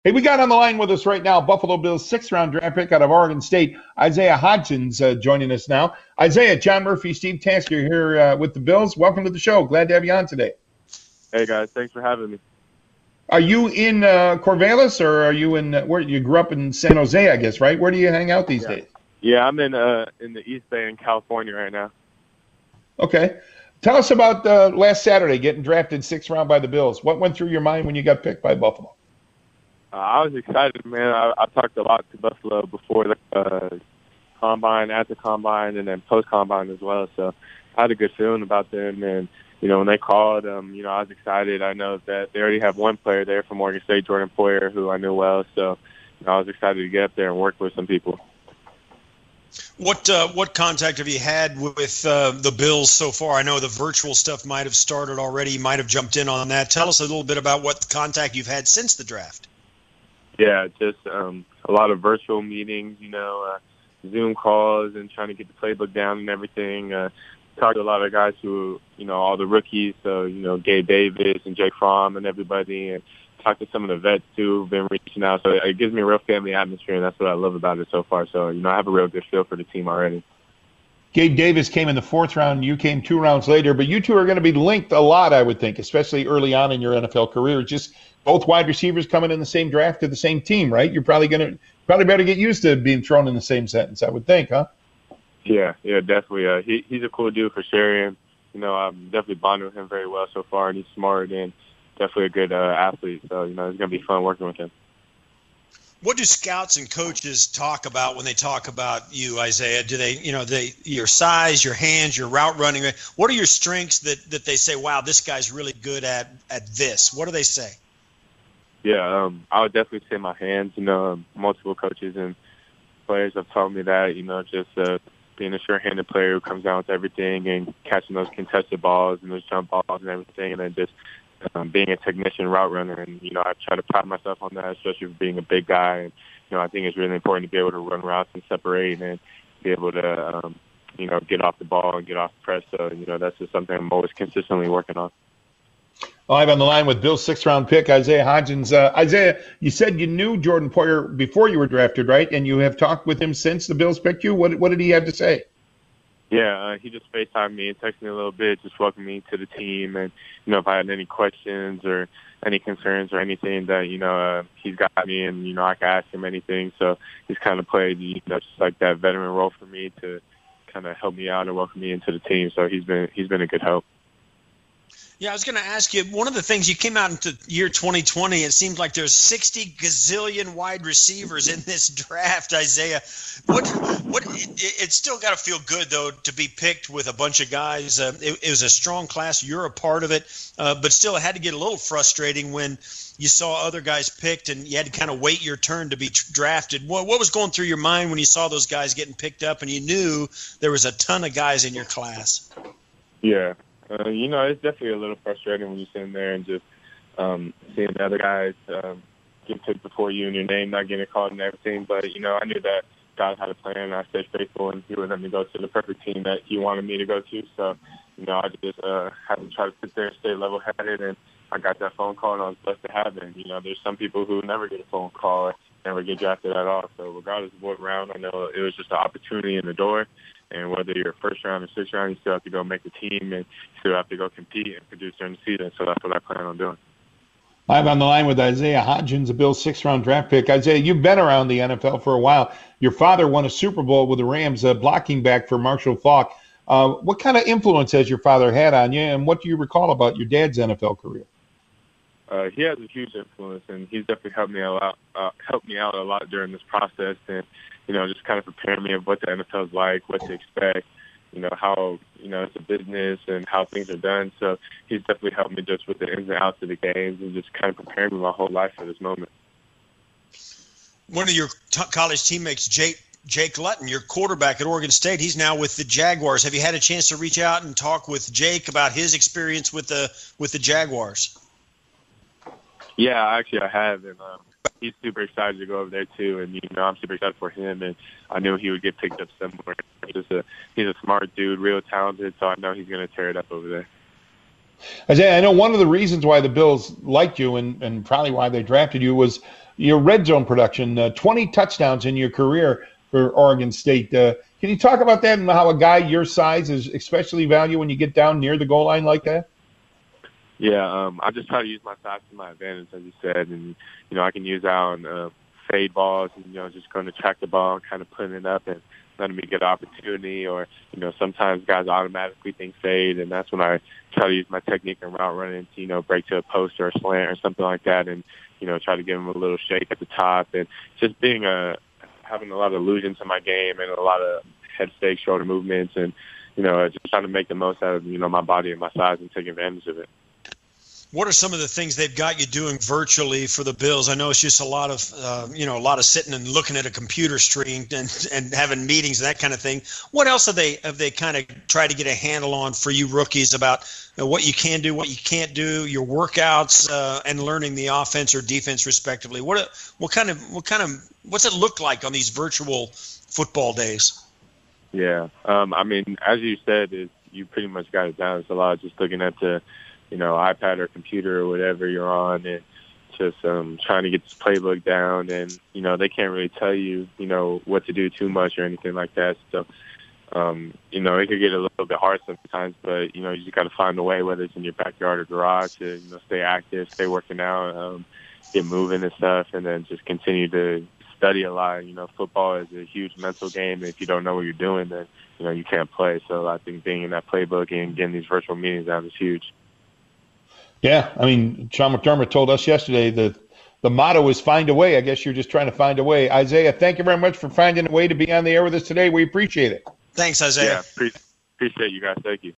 Hey, we got on the line with us right now Buffalo Bills sixth-round draft pick out of Oregon State, Isaiah Hodgins, joining us now. Isaiah, John Murphy, Steve Tasker here with the Bills. Welcome to the show. Glad to have you on today. Hey guys, thanks for having me. Are you in Corvallis, or are you in where you grew up in San Jose? I guess, right? Where do you hang out these days? Yeah, I'm in the East Bay in California right now. Okay, tell us about last Saturday getting drafted sixth round by the Bills. What went through your mind when you got picked by Buffalo? I was excited, man. I talked a lot to Buffalo before the combine, at the combine, and then post combine as well. So I had a good feeling about them, and when they called, I was excited. I know that they already have one player there from Oregon State, Jordan Poyer, who I knew well. So I was excited to get up there and work with some people. What contact have you had with the Bills so far? I know the virtual stuff might have started already. You might have jumped in on that. Tell us a little bit about what contact you've had since the draft. Yeah, just a lot of virtual meetings, Zoom calls and trying to get the playbook down and everything. Talked to a lot of guys who, all the rookies, so, Gabe Davis and Jake Fromm and everybody, and talked to some of the vets, too, who've been reaching out. So it gives me a real family atmosphere, and that's what I love about it so far. So, I have a real good feel for the team already. Gabe Davis came in the fourth round. You came 2 rounds later, but you two are going to be linked a lot, I would think, especially early on in your NFL career. Just both wide receivers coming in the same draft to the same team, right? You're probably better get used to being thrown in the same sentence, I would think, huh? Yeah, definitely. He's a cool dude for sure, and I'm definitely bonding with him very well so far, and he's smart and definitely a good athlete. So it's going to be fun working with him. What do scouts and coaches talk about when they talk about you, Isaiah? Do they, your size, your hands, your route running? What are your strengths that they say, wow, this guy's really good at this? What do they say? Yeah, I would definitely say my hands. Multiple coaches and players have told me that, just being a sure-handed player who comes down with everything and catching those contested balls and those jump balls and everything, and then just being a technician route runner. And, I try to pride myself on that, especially for being a big guy. And, I think it's really important to be able to run routes and separate and be able to, get off the ball and get off the press. So, that's just something I'm always consistently working on. Live on the line with Bill's sixth-round pick, Isaiah Hodgins. Isaiah, you said you knew Jordan Poyer before you were drafted, right? And you have talked with him since the Bills picked you. What did he have to say? Yeah, he just FaceTimed me and texted me a little bit, just welcomed me to the team. And, if I had any questions or any concerns or anything that, he's got me and, I can ask him anything. So he's kind of played, just like that veteran role for me to kind of help me out and welcome me into the team. So he's been a good help. Yeah, I was going to ask you, one of the things, you came out into year 2020, it seems like there's 60 gazillion wide receivers in this draft, Isaiah. It's still got to feel good, though, to be picked with a bunch of guys. It was a strong class. You're a part of it, but still it had to get a little frustrating when you saw other guys picked and you had to kind of wait your turn to be drafted. What was going through your mind when you saw those guys getting picked up and you knew there was a ton of guys in your class? Yeah. It's definitely a little frustrating when you're sitting there and just seeing the other guys get picked before you and your name not getting called and everything. But, I knew that God had a plan, and I stayed faithful, and he would let me go to the perfect team that he wanted me to go to. So, I just had to try to sit there and stay level-headed, and I got that phone call, and I was blessed to have it. There's some people who never get a phone call or never get drafted at all. So regardless of what round, I know it was just an opportunity in the door. And whether you're first round or sixth round, you still have to go make the team and still have to go compete and produce during the season. So that's what I plan on doing. Live on the line with Isaiah Hodgins, a Bills sixth-round draft pick. Isaiah, you've been around the NFL for a while. Your father won a Super Bowl with the Rams, blocking back for Marshall Faulk. What kind of influence has your father had on you, and what do you recall about your dad's NFL career? He has a huge influence, and he's definitely helped me out a lot during this process, and just kind of preparing me of what the NFL is like, what to expect, how it's a business and how things are done. So he's definitely helped me just with the ins and outs of the games and just kind of preparing me my whole life for this moment. One of your college teammates, Jake Luton, your quarterback at Oregon State, he's now with the Jaguars. Have you had a chance to reach out and talk with Jake about his experience with the Jaguars? Yeah, actually I have, and he's super excited to go over there too, and I'm super excited for him, and I knew he would get picked up somewhere. He's a smart dude, real talented, so I know he's going to tear it up over there. Isaiah, I know one of the reasons why the Bills liked you and probably why they drafted you was your red zone production, 20 touchdowns in your career for Oregon State. Can you talk about that and how a guy your size is especially valued when you get down near the goal line like that? Yeah, I just try to use my size to my advantage, as you said, and I can use out on fade balls, and just going to track the ball, and kind of putting it up and letting me get an opportunity. Or sometimes guys automatically think fade, and that's when I try to use my technique and route running to break to a post or a slant or something like that, and try to give them a little shake at the top, and just having a lot of illusions in my game and a lot of head fake, shoulder movements, and just trying to make the most out of my body and my size and take advantage of it. What are some of the things they've got you doing virtually for the Bills? I know it's just a lot of sitting and looking at a computer screen and having meetings and that kind of thing. What else have they kind of tried to get a handle on for you rookies about what you can do, what you can't do, your workouts, and learning the offense or defense respectively? What's it look like on these virtual football days? Yeah, as you said, you pretty much got it down. It's a lot of just looking at the iPad or computer or whatever you're on, and just trying to get this playbook down. And they can't really tell you what to do too much or anything like that. So it could get a little bit hard sometimes, but you just got to find a way, whether it's in your backyard or garage, to stay active, stay working out, get moving and stuff, and then just continue to study a lot. Football is a huge mental game, and if you don't know what you're doing, then you can't play. So I think being in that playbook and getting these virtual meetings out is huge. Yeah, Sean McDermott told us yesterday that the motto is find a way. I guess you're just trying to find a way. Isaiah, thank you very much for finding a way to be on the air with us today. We appreciate it. Thanks, Isaiah. Yeah, appreciate you guys. Thank you.